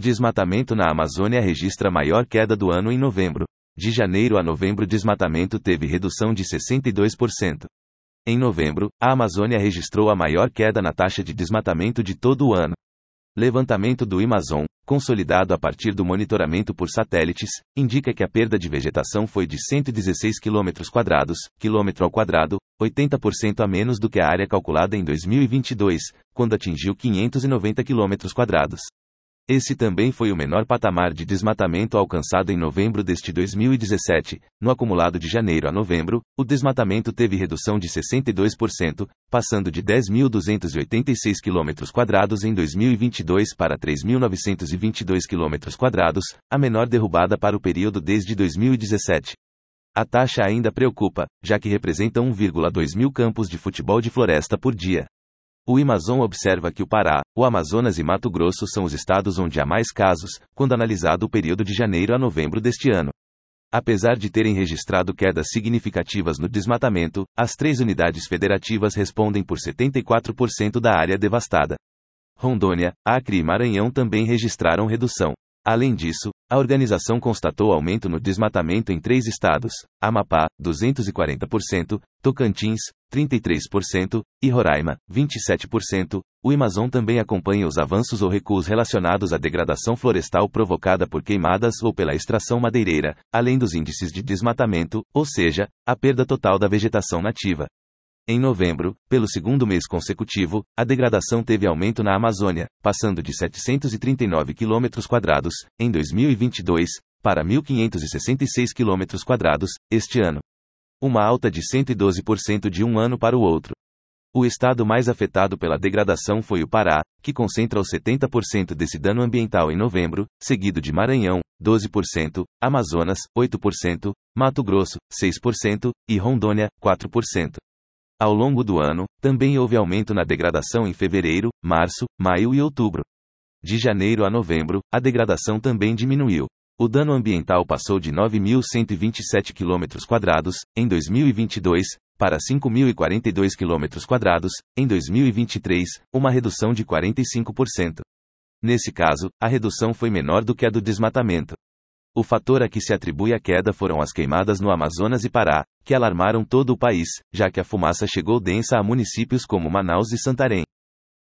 Desmatamento na Amazônia registra maior queda do ano em novembro. De janeiro a novembro, desmatamento teve redução de 62%. Em novembro, a Amazônia registrou a maior queda na taxa de desmatamento de todo o ano. Levantamento do Amazon, consolidado a partir do monitoramento por satélites, indica que a perda de vegetação foi de 116 km², quilômetro ao quadrado, 80% a menos do que a área calculada em 2022, quando atingiu 590 km². Esse também foi o menor patamar de desmatamento alcançado em novembro deste 2017. No acumulado de janeiro a novembro, o desmatamento teve redução de 62%, passando de 10.286 km² em 2022 para 3.922 km², a menor derrubada para o período desde 2017. A taxa ainda preocupa, já que representa 1,2 mil campos de futebol de floresta por dia. O Amazon observa que o Pará, o Amazonas e Mato Grosso são os estados onde há mais casos, quando analisado o período de janeiro a novembro deste ano. Apesar de terem registrado quedas significativas no desmatamento, as 3 unidades federativas respondem por 74% da área devastada. Rondônia, Acre e Maranhão também registraram redução. Além disso, a organização constatou aumento no desmatamento em 3 estados: Amapá, 240%, Tocantins, 33% e Roraima, 27%. O Amazon também acompanha os avanços ou recuos relacionados à degradação florestal provocada por queimadas ou pela extração madeireira, além dos índices de desmatamento, ou seja, a perda total da vegetação nativa. Em novembro, pelo segundo mês consecutivo, a degradação teve aumento na Amazônia, passando de 739 km², em 2022, para 1.566 km² este ano. Uma alta de 112% de um ano para o outro. O estado mais afetado pela degradação foi o Pará, que concentra os 70% desse dano ambiental em novembro, seguido de Maranhão, 12%, Amazonas, 8%, Mato Grosso, 6% e Rondônia, 4%. Ao longo do ano, também houve aumento na degradação em fevereiro, março, maio e outubro. De janeiro a novembro, a degradação também diminuiu. O dano ambiental passou de 9.127 km² em 2022 para 5.042 km² em 2023, uma redução de 45%. Nesse caso, a redução foi menor do que a do desmatamento. O fator a que se atribui a queda foram as queimadas no Amazonas e Pará, que alarmaram todo o país, já que a fumaça chegou densa a municípios como Manaus e Santarém.